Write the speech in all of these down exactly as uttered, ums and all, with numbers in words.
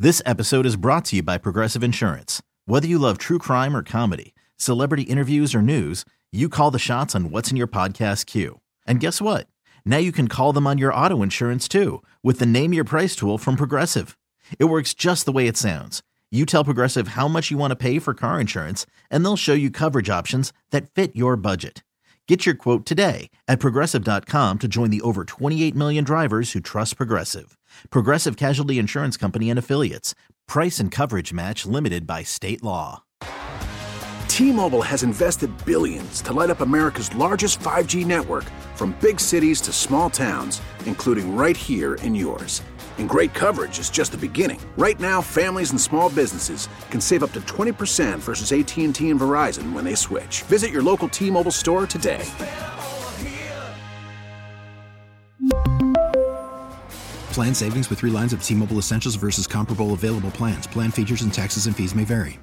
This episode is brought to you by Progressive Insurance. Whether you love true crime or comedy, celebrity interviews or news, you call the shots on what's in your podcast queue. And guess what? Now you can call them on your auto insurance too with the Name Your Price tool from Progressive. It works just the way it sounds. You tell Progressive how much you want to pay for car insurance, and they'll show you coverage options that fit your budget. Get your quote today at Progressive dot com to join the over twenty-eight million drivers who trust Progressive. Progressive Casualty Insurance Company and Affiliates. Price and coverage match limited by state law. T-Mobile has invested billions to light up America's largest five G network, from big cities to small towns, including right here in yours. And great coverage is just the beginning. Right now, families and small businesses can save up to twenty percent versus A T and T and Verizon when they switch. Visit your local T-Mobile store today. Plan savings with three lines of T-Mobile Essentials versus comparable available plans. Plan features and taxes and fees may vary.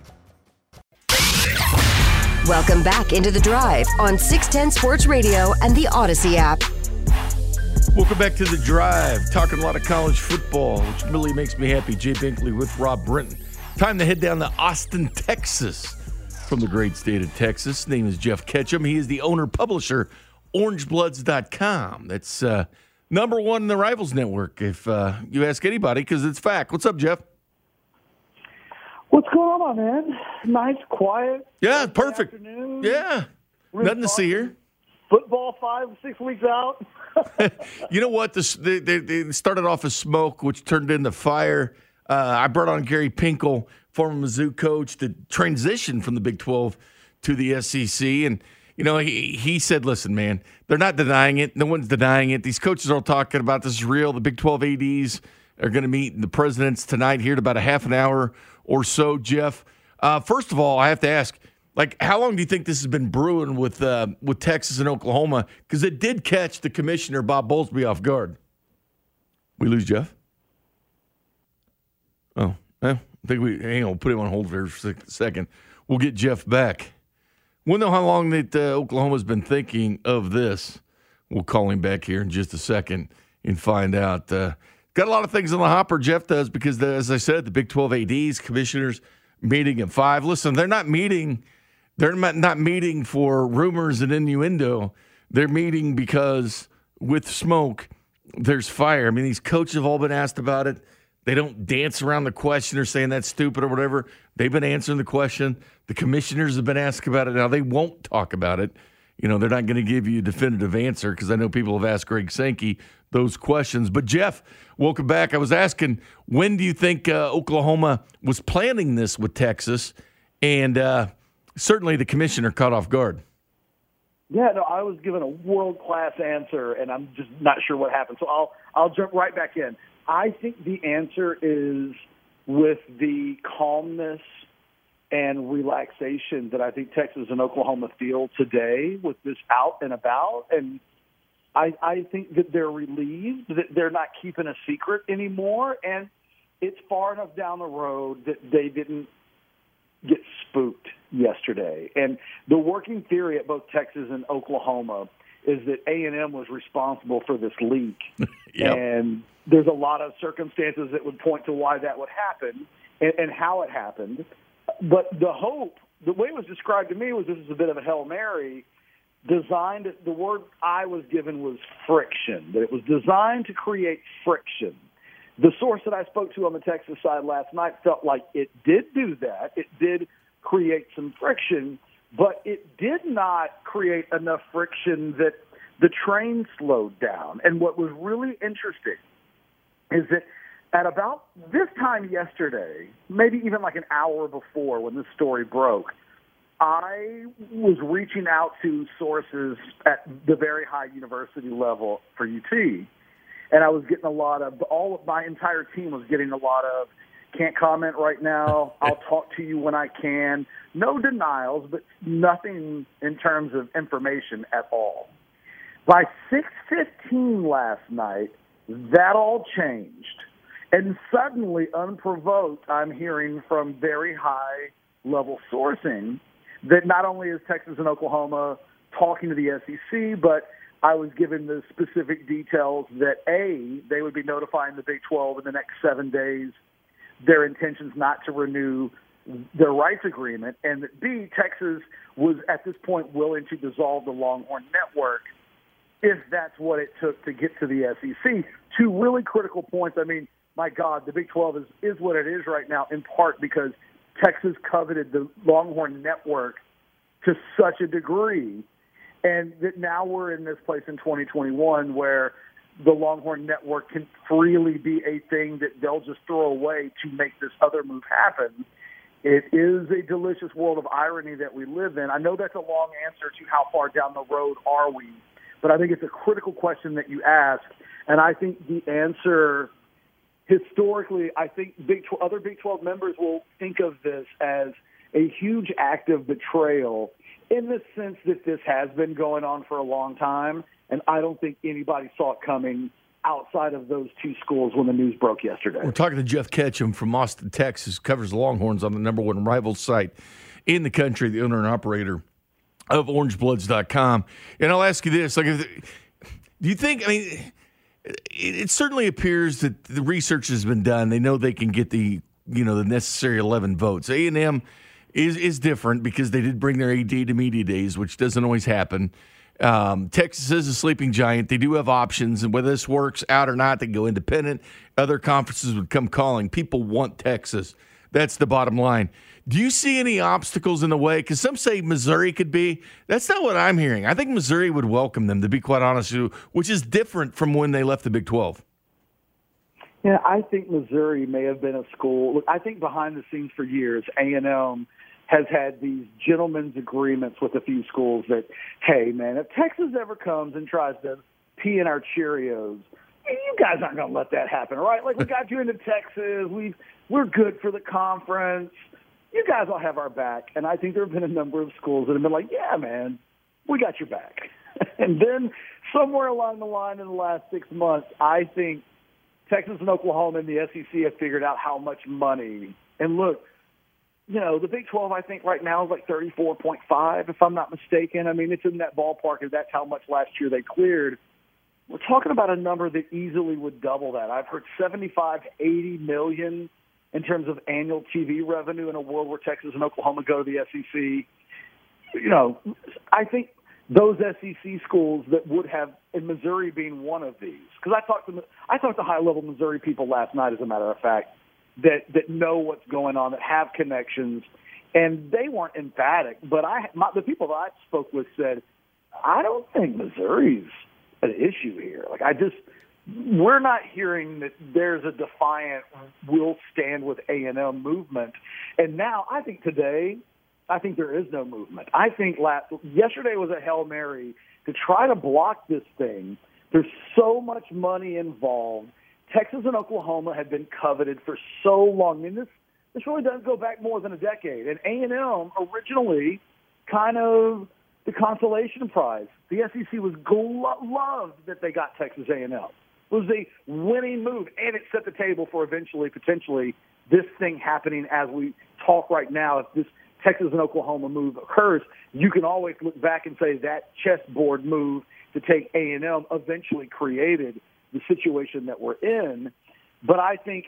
Welcome back into The Drive on six ten Sports Radio and the Odyssey app. Welcome back to The Drive, talking a lot of college football, which really makes me happy. Jay Binkley with Rob Brinton. Time to head down to Austin, Texas, from the great state of Texas. His name is Jeff Ketchum. He is the owner-publisher, orange bloods dot com. That's uh, number one in the Rivals Network, if uh, you ask anybody, because it's fact. What's up, Jeff? What's going on, man? Nice, quiet. Yeah, perfect. Afternoon. Yeah, Really nothing to see here. Football five, six weeks out. You know what? This, they, they, they started off as smoke, which turned into fire. Uh, I brought on Gary Pinkel, former Mizzou coach, to transition from the Big twelve to the S E C. And, you know, he, he said, listen, man, they're not denying it. No one's denying it. These coaches are all talking about this is real. The Big twelve A Ds are going to meet the presidents tonight here in about a half an hour or so, Jeff. Uh, first of all, I have to ask, like, how long do you think this has been brewing with uh, with Texas and Oklahoma? Because it did catch the commissioner, Bob Bowlesby, off guard. We lose Jeff? Oh, eh, I think we, hang on, we'll put him on hold for a second. We'll get Jeff back. We'll know how long that uh, Oklahoma's been thinking of this. We'll call him back here in just a second and find out. Uh, got a lot of things in the hopper, Jeff does, because, the, as I said, the Big twelve A Ds, commissioners, meeting at five. Listen, they're not meeting – They're not meeting for rumors and innuendo. They're meeting because with smoke, there's fire. I mean, these coaches have all been asked about it. They don't dance around the question or saying that's stupid or whatever. They've been answering the question. The commissioners have been asked about it. Now, they won't talk about it. You know, they're not going to give you a definitive answer because I know people have asked Greg Sankey those questions. But, Jeff, welcome back. I was asking, when do you think uh, Oklahoma was planning this with Texas? And uh, certainly the commissioner caught off guard. Yeah, no, I was given a world-class answer, and I'm just not sure what happened. So I'll I'll jump right back in. I think the answer is with the calmness and relaxation that I think Texas and Oklahoma feel today with this out and about. And I, I think that they're relieved that they're not keeping a secret anymore. And it's far enough down the road that they didn't get spooked yesterday. And the working theory at both Texas and Oklahoma is that A and M was responsible for this leak. Yep. And there's a lot of circumstances that would point to why that would happen and, and how it happened. But the hope, the way it was described to me was this is a bit of a Hail Mary designed, the word I was given was friction, that it was designed to create friction. The source that I spoke to on the Texas side last night felt like it did do that. It did create some friction, but it did not create enough friction that the train slowed down. And what was really interesting is that at about this time yesterday, maybe even like an hour before when this story broke, I was reaching out to sources at the very high university level for U T, and I was getting a lot of, all of my entire team was getting a lot of, can't comment right now, I'll talk to you when I can. No denials, but nothing in terms of information at all. By six fifteen last night, that all changed. And suddenly, unprovoked, I'm hearing from very high-level sourcing that not only is Texas and Oklahoma talking to the S E C, but I was given the specific details that, A, they would be notifying the Big twelve in the next seven days their intentions not to renew their rights agreement, and that B, Texas was at this point willing to dissolve the Longhorn Network if that's what it took to get to the S E C. Two really critical points. I mean, my God, the Big twelve is, is what it is right now, in part because Texas coveted the Longhorn Network to such a degree, and that now we're in this place in twenty twenty-one where the Longhorn Network can freely be a thing that they'll just throw away to make this other move happen. It is a delicious world of irony that we live in. I know that's a long answer to how far down the road are we, but I think it's a critical question that you ask, and I think the answer, historically, I think Big twelve, other Big twelve members will think of this as a huge act of betrayal in the sense that this has been going on for a long time, and I don't think anybody saw it coming outside of those two schools when the news broke yesterday. We're talking to Jeff Ketchum from Austin, Texas, covers the Longhorns on the number one rival site in the country, the owner and operator of orange bloods dot com. And I'll ask you this, like, if, do you think, I mean, it, it certainly appears that the research has been done. They know they can get the, you know, the necessary eleven votes. A and M is, is different because they did bring their A D to media days, which doesn't always happen. Um, Texas is a sleeping giant. They do have options, and whether this works out or not, they go independent. Other conferences would come calling. People want Texas. That's the bottom line. Do you see any obstacles in the way? Because some say Missouri could be. That's not what I'm hearing. I think Missouri would welcome them, to be quite honest with you, which is different from when they left the Big twelve. Yeah, I think Missouri may have been a school. Look, I think behind the scenes for years, A and M has had these gentlemen's agreements with a few schools that, hey, man, if Texas ever comes and tries to pee in our Cheerios, you guys aren't going to let that happen, right? Like, we got you into Texas. We've, we're good for the conference. You guys will have our back. And I think there have been a number of schools that have been like, yeah, man, we got your back. And then somewhere along the line in the last six months, I think Texas and Oklahoma and the S E C have figured out how much money. And look, you know, the Big twelve, I think, right now is like thirty-four point five, if I'm not mistaken. I mean, it's in that ballpark, and that's how much last year they cleared. We're talking about a number that easily would double that. I've heard seventy-five to eighty million in terms of annual T V revenue in a world where Texas and Oklahoma go to the S E C. You know, I think those S E C schools that would have, in Missouri being one of these, because I talked to I talked to high-level Missouri people last night, as a matter of fact, that that know what's going on, that have connections, and they weren't emphatic. But I, my, the people that I spoke with said, I don't think Missouri's an issue here. Like, I just, we're not hearing that there's a defiant, we'll stand with A and M movement. And now, I think today, I think there is no movement. I think last, yesterday was a Hail Mary to try to block this thing. There's so much money involved. Texas and Oklahoma have been coveted for so long. I mean, this, this really does go back more than a decade. And A and M originally kind of the consolation prize. The S E C was glo- loved that they got Texas A and M. It was a winning move, and it set the table for eventually, potentially, this thing happening as we talk right now. If this Texas and Oklahoma move occurs, you can always look back and say that chessboard move to take A and M eventually created the situation that we're in. But I think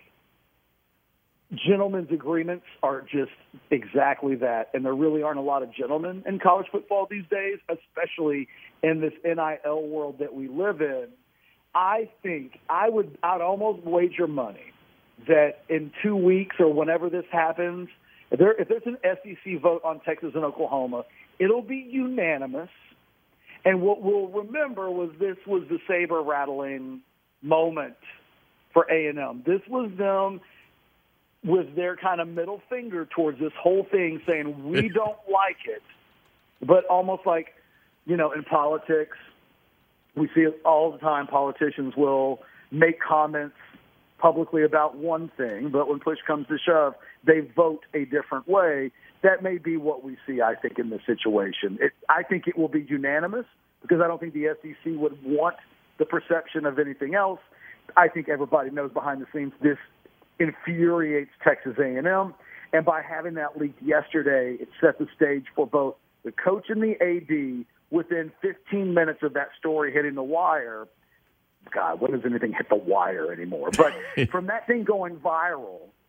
gentlemen's agreements are just exactly that, and there really aren't a lot of gentlemen in college football these days, especially in this N I L world that we live in. I think I would I'd almost wager money that in two weeks or whenever this happens, if, there, if there's an S E C vote on Texas and Oklahoma, it'll be unanimous. And what we'll remember was this was the saber-rattling moment for A and M. This was them with their kind of middle finger towards this whole thing, saying, we don't like it. But almost like, you know, in politics, we see it all the time. Politicians will make comments publicly about one thing, but when push comes to shove, they vote a different way. That may be what we see, I think, in this situation. It, I think it will be unanimous because I don't think the S E C would want the perception of anything else. I think everybody knows behind the scenes this infuriates Texas A and M, and by having that leaked yesterday, it set the stage for both the coach and the A D within fifteen minutes of that story hitting the wire. God, when does anything hit the wire anymore? But from that thing going viral,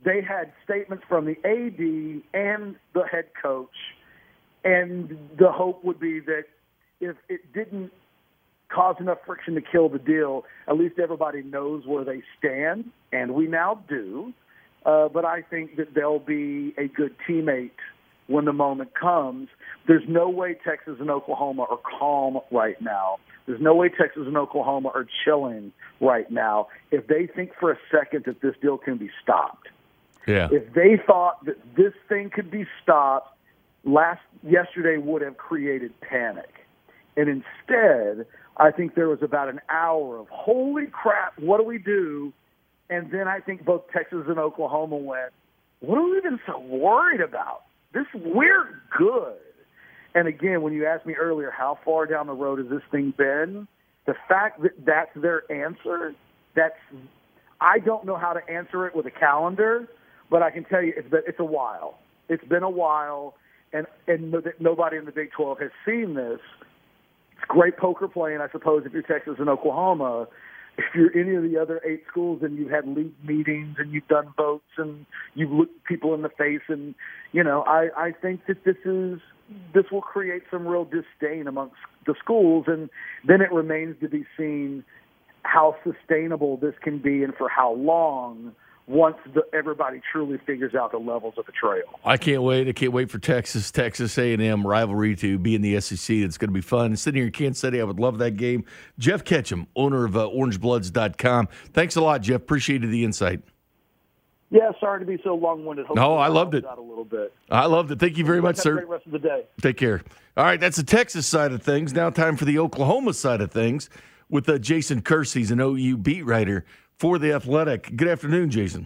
they had statements from the A D and the head coach, and the hope would be that if it didn't cause enough friction to kill the deal, at least everybody knows where they stand, and we now do. Uh, but I think that they'll be a good teammate when the moment comes. There's no way Texas and Oklahoma are calm right now. There's no way Texas and Oklahoma are chilling right now if they think for a second that this deal can be stopped. Yeah. If they thought that this thing could be stopped, last yesterday would have created panic. And instead, I think there was about an hour of, holy crap, what do we do? And then I think both Texas and Oklahoma went, what are we even so worried about? This, we're good. And again, when you asked me earlier, how far down the road has this thing been? The fact that that's their answer, that's, I don't know how to answer it with a calendar, but I can tell you it's been, it's a while. It's been a while, and, and nobody in the Big twelve has seen this. It's great poker playing, I suppose, if you're Texas and Oklahoma. If you're any of the other eight schools and you've had league meetings and you've done votes and you've looked people in the face, and, you know, I, I think that this is this will create some real disdain amongst the schools, and then it remains to be seen how sustainable this can be and for how long once the, everybody truly figures out the levels of betrayal. I can't wait. I can't wait for Texas, Texas A and M rivalry to be in the S E C. It's going to be fun. Sitting here in Kansas City, I would love that game. Jeff Ketchum, owner of uh, orange bloods dot com. Thanks a lot, Jeff. Appreciated the insight. Yeah, sorry to be so long-winded. Hopefully no, I loved it. Out a little bit. I loved it. Thank you very much, Have sir. a great rest of the day. Take care. All right, that's the Texas side of things. Now time for the Oklahoma side of things with uh, Jason Kersey. He's an O U beat writer for The Athletic. Good afternoon, Jason.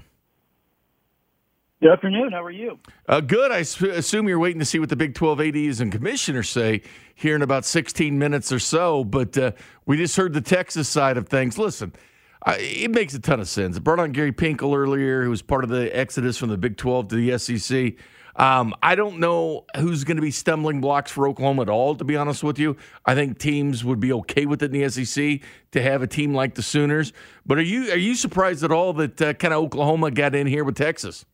Good afternoon. How are you? Uh, good. I sp- assume you're waiting to see what the Big twelve A Ds and commissioners say here in about sixteen minutes or so. But uh, we just heard the Texas side of things. Listen, I, it makes a ton of sense. I brought on Gary Pinkel earlier, who was part of the exodus from the Big twelve to the S E C. Um, I don't know who's going to be stumbling blocks for Oklahoma at all, to be honest with you. I think teams would be okay with it in the S E C to have a team like the Sooners. But are you are you surprised at all that uh, kind of Oklahoma got in here with Texas?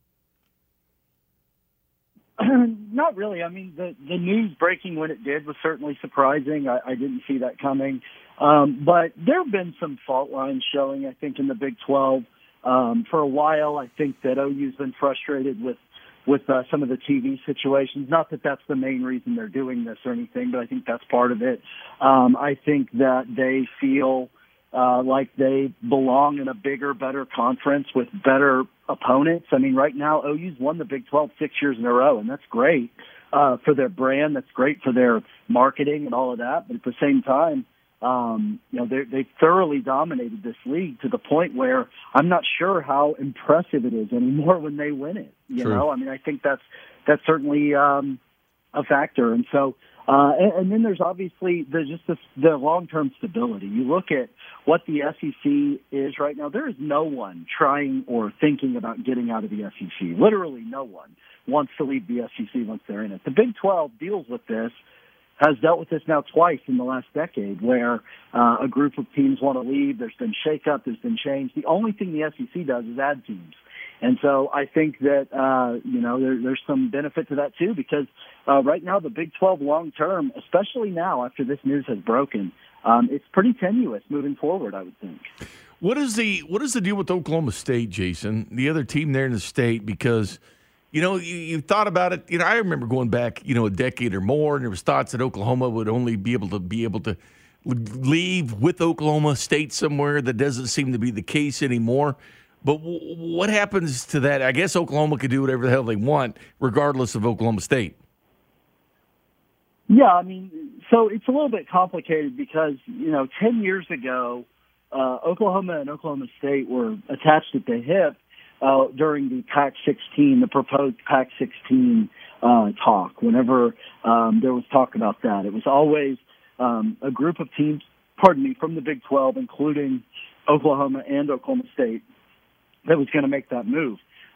Not really. I mean, the, the news breaking when it did was certainly surprising. I, I didn't see that coming. Um, but there have been some fault lines showing, I think, in the Big twelve. Um, for a while, I think that O U's been frustrated with, with uh, some of the T V situations. Not that that's the main reason they're doing this or anything, but I think that's part of it. Um, I think that they feel uh, like they belong in a bigger, better conference with better opponents. I mean, right now, O U's won the Big twelve six years in a row, and that's great uh, for their brand. That's great for their marketing and all of that. But at the same time, um, you know, they thoroughly dominated this league to the point where I'm not sure how impressive it is anymore when they win it. You True. know, I mean, I think that's that's certainly um, a factor. And so, uh, and, and then there's obviously the, just the, the long-term stability. You look at what the S E C is right now. There is no one trying or thinking about getting out of the S E C. Literally no one wants to leave the S E C once they're in it. The Big twelve deals with this, has dealt with this now twice in the last decade, where uh, a group of teams want to leave. There's been shakeup. There's been change. The only thing the S E C does is add teams. And so I think that, uh, you know, there, there's some benefit to that, too, because uh, right now the Big twelve long-term, especially now after this news has broken, um, it's pretty tenuous moving forward, I would think. What is the what is the deal with Oklahoma State, Jason, the other team there in the state? Because, you know, you, you thought about it. You know, I remember going back, you know, a decade or more, and there was thoughts that Oklahoma would only be able to be able to leave with Oklahoma State somewhere. That doesn't seem to be the case anymore. But w- what happens to that? I guess Oklahoma could do whatever the hell they want, regardless of Oklahoma State. Yeah, I mean, so it's a little bit complicated because, you know, ten years ago, uh, Oklahoma and Oklahoma State were attached at the hip uh, during the Pac sixteen, the proposed Pac sixteen uh, talk. Whenever um, there was talk about that, it was always um, a group of teams, pardon me, from the Big twelve, including Oklahoma and Oklahoma State, that was going to make that move.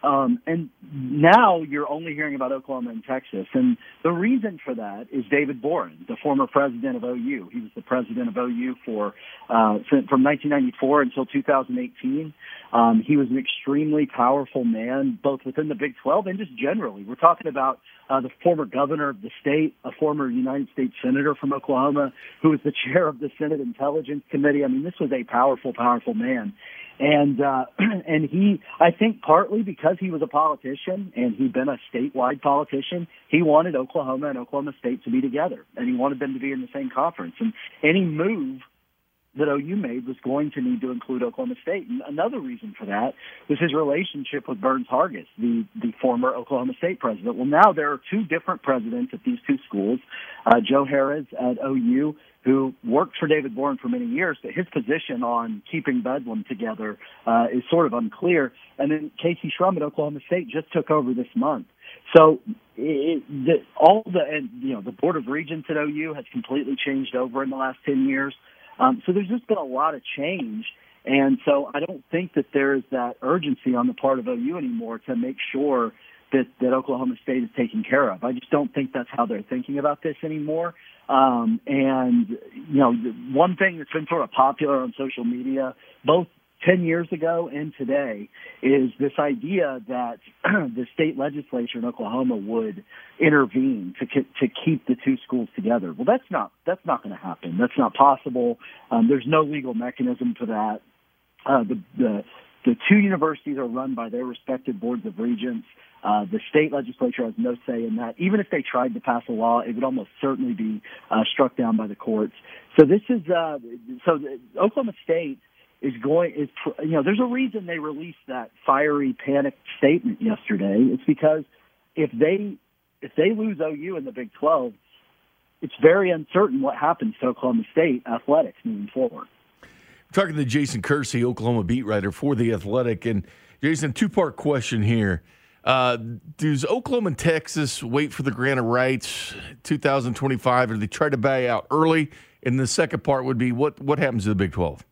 Um, and now you're only hearing about Oklahoma and Texas. And the reason for that is David Boren, the former president of O U. He was the president of O U for uh, from nineteen ninety-four until two thousand eighteen. Um, he was an extremely powerful man, both within the Big twelve and just generally. We're talking about uh, the former governor of the state, a former United States senator from Oklahoma, who was the chair of the Senate Intelligence Committee. I mean, this was a powerful, powerful man. And, uh, and he, I think partly because he was a politician and he'd been a statewide politician, he wanted Oklahoma and Oklahoma State to be together, and he wanted them to be in the same conference. And any move that O U made was going to need to include Oklahoma State. And another reason for that was his relationship with Burns Hargis, the, the former Oklahoma State president. Well, now there are two different presidents at these two schools, uh, Joe Harris at O U, who worked for David Boren for many years, but his position on keeping Bedlam together uh, is sort of unclear. And then Casey Shrum at Oklahoma State just took over this month. So it, the, all the, and, you know, the Board of Regents at O U has completely changed over in the last ten years. Um, so there's just been a lot of change. And so I don't think that there is that urgency on the part of O U anymore to make sure that, that Oklahoma State is taken care of. I just don't think that's how they're thinking about this anymore. Um, and, you know, one thing that's been sort of popular on social media, both ten years ago and today, is this idea that the state legislature in Oklahoma would intervene to to keep the two schools together. Well, that's not that's not going to happen. That's not possible. Um, there's no legal mechanism for that. Uh, the, the the two universities are run by their respective boards of regents. Uh, the state legislature has no say in that. Even if they tried to pass a law, it would almost certainly be uh, struck down by the courts. So this is uh, so the, Oklahoma State is going is you know there's a reason they released that fiery panic statement yesterday. It's because if they if they lose O U in the Big twelve, it's very uncertain what happens to Oklahoma State athletics moving forward. Talking to Jason Kersey, Oklahoma beat writer for The Athletic. And, Jason, two-part question here. Uh, does Oklahoma and Texas wait for the grant of rights two thousand twenty-five, or do they try to buy out early? And the second part would be, what, what happens to the Big twelve?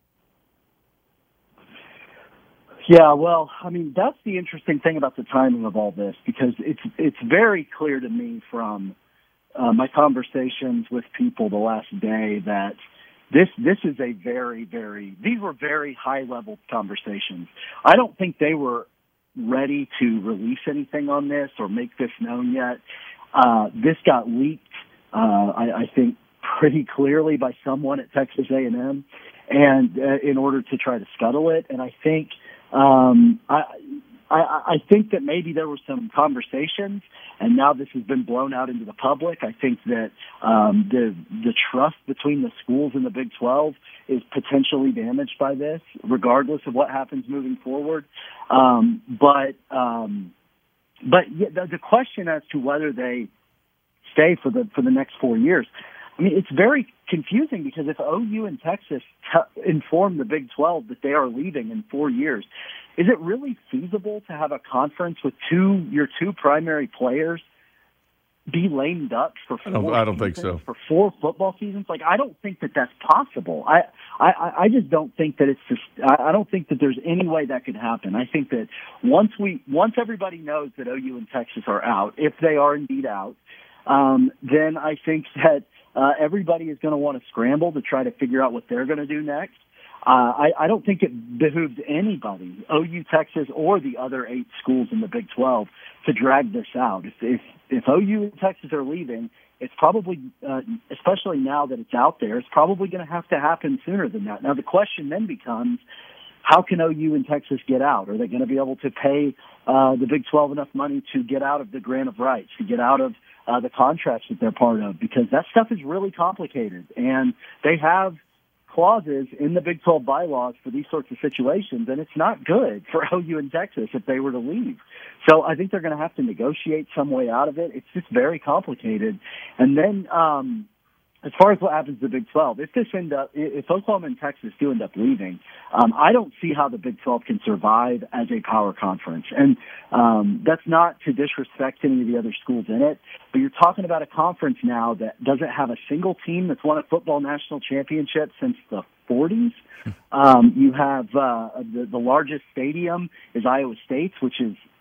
Yeah, well, I mean, that's the interesting thing about the timing of all this, because it's it's very clear to me from uh, my conversations with people the last day that This this is a very, very, these were very high-level conversations. I don't think they were ready to release anything on this or make this known yet. Uh, this got leaked, uh, I, I think, pretty clearly by someone at Texas A and M, and uh, in order to try to scuttle it. And I think um, I, I, I think that maybe there were some conversations, and now this has been blown out into the public. I think that um, the the trust between the schools in the Big twelve is potentially damaged by this, regardless of what happens moving forward. Um, but um, but yeah, the, the question as to whether they stay for the for the next four years, I mean, it's very confusing, because if O U and Texas t- inform the Big twelve that they are leaving in four years, is it really feasible to have a conference with two your two primary players be lame ducks for four I don't, I don't seasons, think so. for four football seasons? Like, I don't think that that's possible. I, I, I just don't think that it's just, I, I don't think that there's any way that could happen. I think that once we, once everybody knows that O U and Texas are out, if they are indeed out, um, then I think that uh, everybody is going to want to scramble to try to figure out what they're going to do next. Uh, I, I don't think it behooves anybody, O U, Texas, or the other eight schools in the Big twelve, to drag this out. If if, if O U and Texas are leaving, it's probably, uh, especially now that it's out there, it's probably going to have to happen sooner than that. Now, the question then becomes, how can O U and Texas get out? Are they going to be able to pay uh, the Big twelve enough money to get out of the grant of rights, to get out of uh, the contracts that they're part of? Because that stuff is really complicated, and they have clauses in the Big twelve bylaws for these sorts of situations, and it's not good for O U and Texas if they were to leave. So I think they're going to have to negotiate some way out of it. It's just very complicated. And then um, as far as what happens to the Big twelve, if this end up, if Oklahoma and Texas do end up leaving, um, I don't see how the Big twelve can survive as a power conference. And um, that's not to disrespect any of the other schools in it, but you're talking about a conference now that doesn't have a single team that's won a football national championship since the forties. Um, you have uh, the, the largest stadium is Iowa State's, which is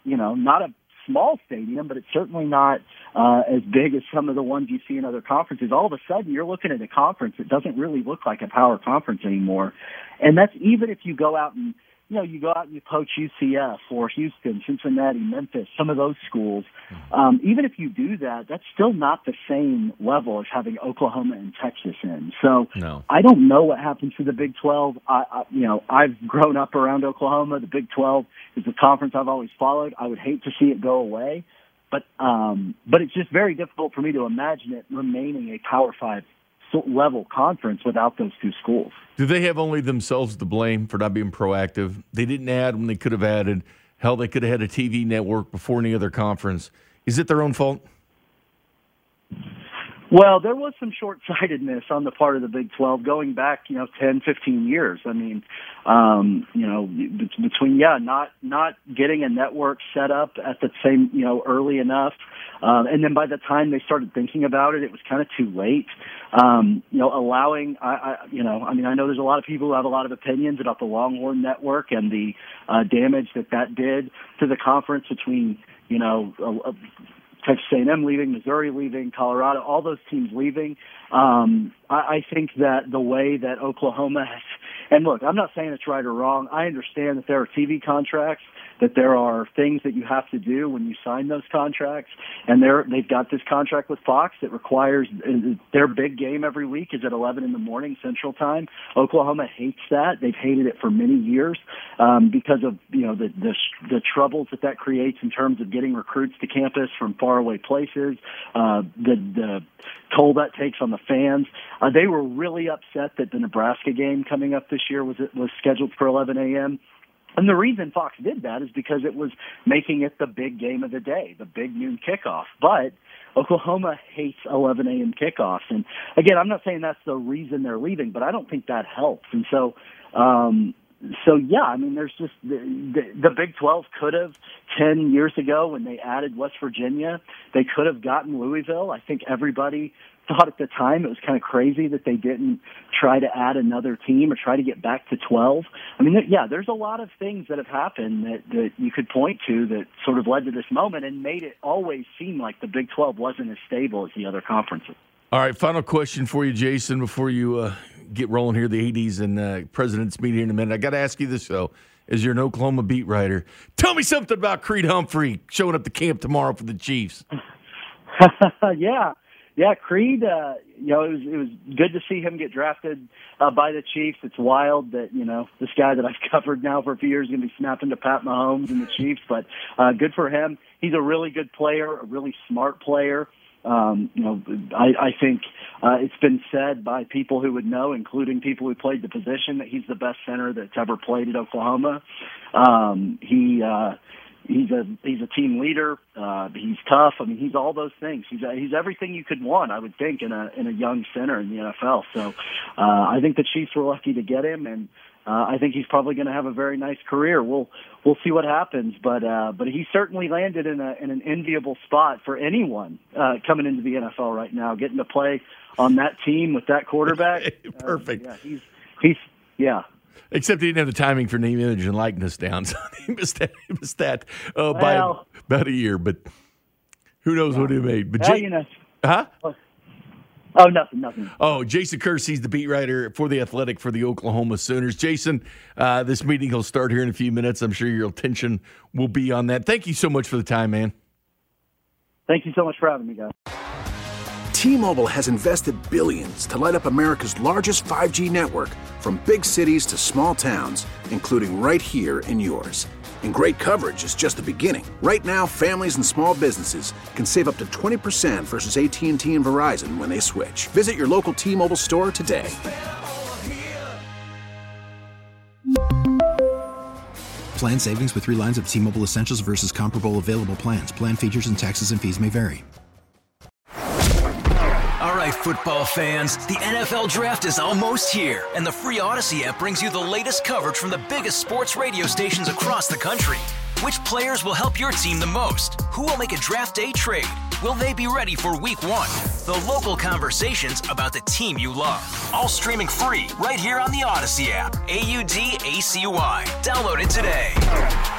you know, not a small stadium, but it's certainly not uh, as big as some of the ones you see in other conferences. All of a sudden, you're looking at a conference that doesn't really look like a power conference anymore. And that's even if you go out and, you know, you go out and you poach U C F or Houston, Cincinnati, Memphis, some of those schools. Um, even if you do that, that's still not the same level as having Oklahoma and Texas in. So no. I don't know what happens to the Big twelve. I, I, you know, I've grown up around Oklahoma. The Big twelve is a conference I've always followed. I would hate to see it go away, but um, but it's just very difficult for me to imagine it remaining a Power Five level conference without those two schools. Do they have only themselves to blame for not being proactive? They didn't add when they could have added. Hell, they could have had a T V network before any other conference. Is it their own fault? Well, there was some short-sightedness on the part of the Big twelve going back, you know, ten, fifteen years. I mean, um, you know, between, yeah, not not getting a network set up at the same, you know, early enough. Um, and then by the time they started thinking about it, it was kind of too late. Um, you know, allowing, I, I, you know, I mean, I know there's a lot of people who have a lot of opinions about the Longhorn Network and the uh, damage that that did to the conference between, you know, a, a, Texas A and M leaving, Missouri leaving, Colorado, all those teams leaving. Um, I, I think that the way that Oklahoma has, and look, I'm not saying it's right or wrong. I understand that there are T V contracts, that there are things that you have to do when you sign those contracts, and they're, they've got this contract with Fox that requires their big game every week is at eleven in the morning Central Time. Oklahoma hates that. They've hated it for many years um, because of you know the, the the troubles that that creates in terms of getting recruits to campus from faraway places, uh, the the toll that takes on the fans. Uh, they were really upset that the Nebraska game coming up this year was was scheduled for eleven a.m. And the reason Fox did that is because it was making it the big game of the day, the big noon kickoff. But Oklahoma hates eleven a.m. kickoffs. And, again, I'm not saying that's the reason they're leaving, but I don't think that helps. And so, um, so yeah, I mean, there's just the, the, the Big twelve could have ten years ago when they added West Virginia, they could have gotten Louisville. I think everybody thought at the time it was kind of crazy that they didn't try to add another team or try to get back to twelve. I mean, yeah, there's a lot of things that have happened that, that you could point to that sort of led to this moment and made it always seem like the Big twelve wasn't as stable as the other conferences. All right, final question for you, Jason, before you uh, get rolling here, the A Ds and uh, President's meeting in a minute. I got to ask you this, though. As you're an Oklahoma beat writer, tell me something about Creed Humphrey showing up to camp tomorrow for the Chiefs. yeah. Yeah, Creed, uh, you know, it was it was good to see him get drafted uh, by the Chiefs. It's wild that, you know, this guy that I've covered now for a few years is going to be snapping to Pat Mahomes and the Chiefs, but uh, good for him. He's a really good player, a really smart player. Um, you know, I, I think uh, it's been said by people who would know, including people who played the position, that he's the best center that's ever played at Oklahoma. Um, he uh, he's a he's a team leader. Uh, he's tough. I mean, he's all those things. He's a, he's everything you could want, I would think, in a in a young center in the N F L. So uh, I think the Chiefs were lucky to get him, and Uh, I think he's probably going to have a very nice career. We'll we'll see what happens, but uh, but he certainly landed in a in an enviable spot for anyone uh, coming into the N F L right now, getting to play on that team with that quarterback. Perfect. Uh, yeah, he's he's yeah. Except he didn't have the timing for name, image, and likeness down, so he missed that, he missed that uh, well, by about a year. But who knows yeah. what he made? But well, Jay, you know, huh? Oh, nothing, nothing. Oh, Jason Kersey's the beat writer for The Athletic for the Oklahoma Sooners. Jason, uh, this meeting will start here in a few minutes. I'm sure your attention will be on that. Thank you so much for the time, man. Thank you so much for having me, guys. T-Mobile has invested billions to light up America's largest five G network, from big cities to small towns, including right here in yours. And great coverage is just the beginning. Right now, families and small businesses can save up to twenty percent versus A T and T and Verizon when they switch. Visit your local T-Mobile store today. Plan savings with three lines of T-Mobile Essentials versus comparable available plans. Plan features and taxes and fees may vary. All right, football fans, the N F L Draft is almost here, and the free Odyssey app brings you the latest coverage from the biggest sports radio stations across the country. Which players will help your team the most? Who will make a draft day trade? Will they be ready for week one? The local conversations about the team you love. All streaming free right here on the Odyssey app. A U D A C Y. Download it today.